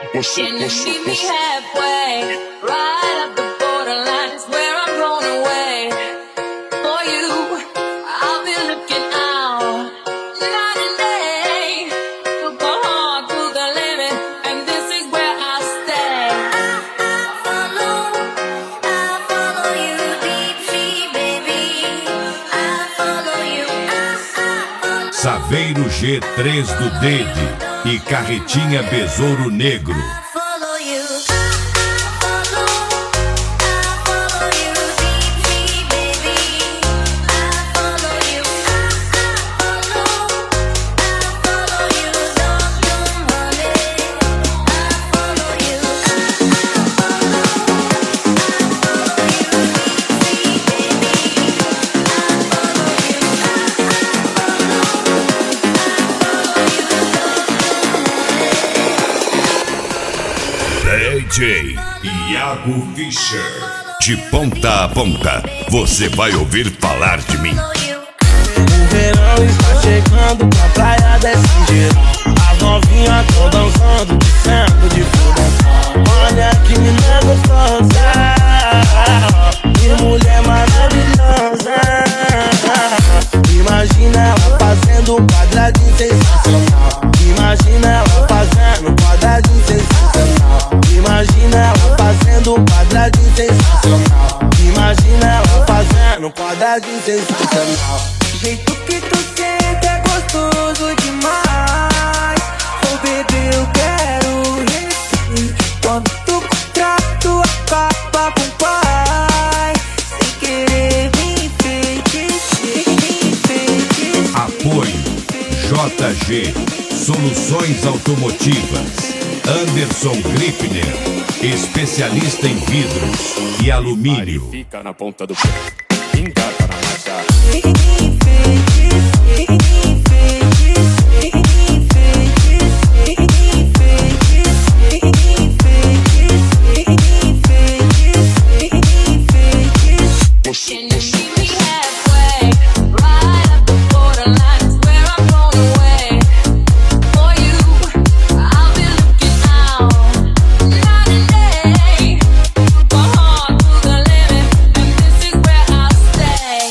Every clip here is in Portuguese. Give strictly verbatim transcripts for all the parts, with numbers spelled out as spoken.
Can you meet me halfway? Right up the borderline is where I'm blown away. For you, I'll be looking out night and day. Took my heart to the limit, and this is where I stay. I follow, I follow you deep sea, baby. I follow you. I, I Saveiro G três do Dede e Carretinha Besouro Negro. D J Iago Fischer. De ponta a ponta, você vai ouvir falar de mim. O verão está chegando pra praia desse jeito. As novinhas tão dançando, descendo de fundo. Olha que menina gostosa, que mulher maravilhosa. Imagina ela fazendo um quadradinho sensacional. Imagina ela fazendo um quadradinho sensacional. Imagina ela fazendo um quadradinho sensacional. Imagina ela fazendo um quadradinho sensacional. O jeito que tu sente é gostoso demais. Oh bebê, eu quero repetir. Quando tu contrato acaba com o pai, sem querer me enfeitiçar, me enfeitiçar. Apoio J G Soluções Automotivas. Anderson Gripner, especialista em vidros e alumínio. Fica na ponta do pé, engata na marcha. Can you meet me halfway? Right up the borderline is where I'm blown away. For you, I'll be looking out night and day. Took my heart to the limit, and this is where I stay.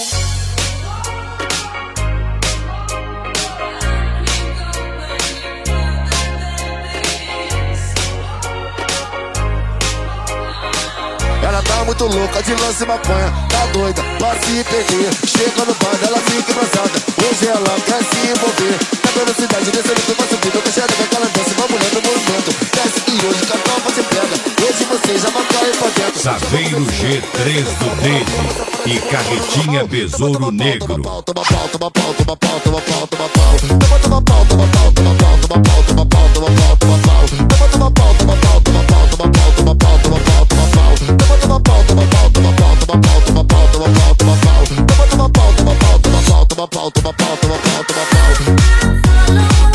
Ela tá muito louca de lance maconha, tá doida, pra se perder. Chega no bar, ela fica embrasada. Hoje ela quer se envolver. Na velocidade, descendo que vai subir. Eu quero com aquela dança, uma mulher no movimento. Desce e hoje cartão você pega. Hoje você já vai cair pra dentro. Saveiro G três do Dede e Carretinha Besouro Negro. Toma pau, toma pau, toma pau, toma pau, toma pau, toma pau. Toma, toma pau, toma pau, toma pau, toma pau, toma pau, toma pau, toma pau. Toma, toma pau, toma pau, toma pau, toma pau, toma pau, toma pau, toma pau. Toma, toma pau, toma pau, toma pau, toma pau, toma pau, toma pau, toma pau. Toma, toma pau, toma pau, toma pau, toma pau, toma pau, toma pau, toma pau.